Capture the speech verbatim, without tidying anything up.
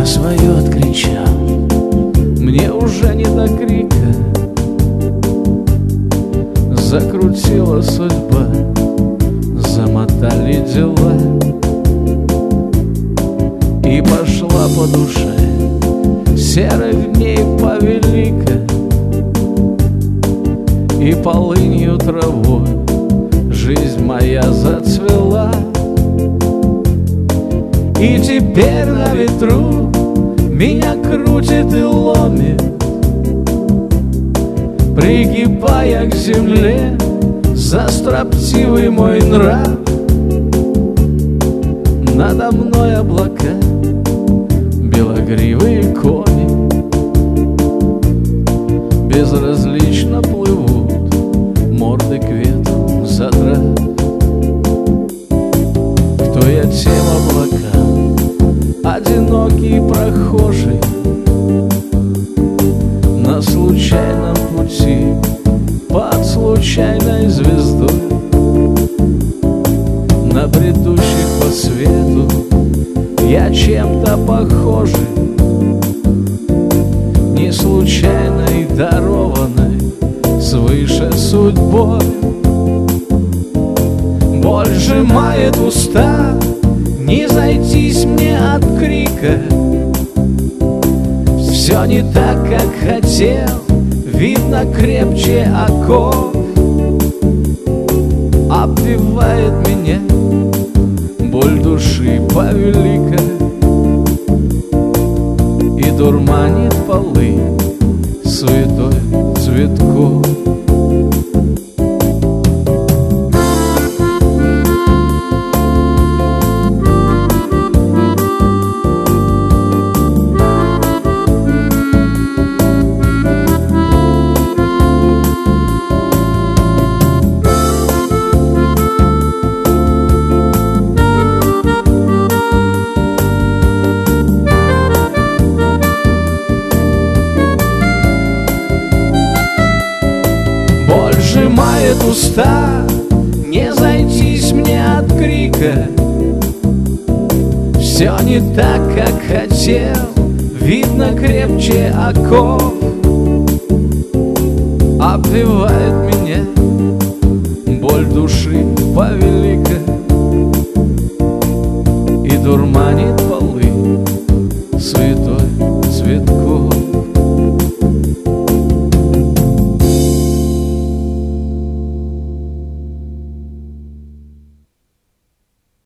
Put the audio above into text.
свое откричал, мне уже не до крика. Закрутила судьба, замотали дела, и пошла по душе серых дней повелика. И полынью травой жизнь моя зацвела. И теперь на ветру меня крутит и ломит, пригибая к земле за строптивый мой нрав. Надо мной облака, белогривые кони безразлично плывут, морды к ветру задрав. Кто я тем облакам, одинокий прохожий на случайном пути под случайной звездой, на бредущих по свету я чем-то похожий, не случайной дарованной свыше судьбой. Боль сжимает уста, не зайтись мне от крика. Все не так, как хотел, видно крепче оков. Обвивает меня боль души повелика и дурманит полы святой цветков. Сжимает уста, не зайтись мне от крика. Все не так, как хотел, видно крепче оков. Обвивает меня боль души повелика и дурманит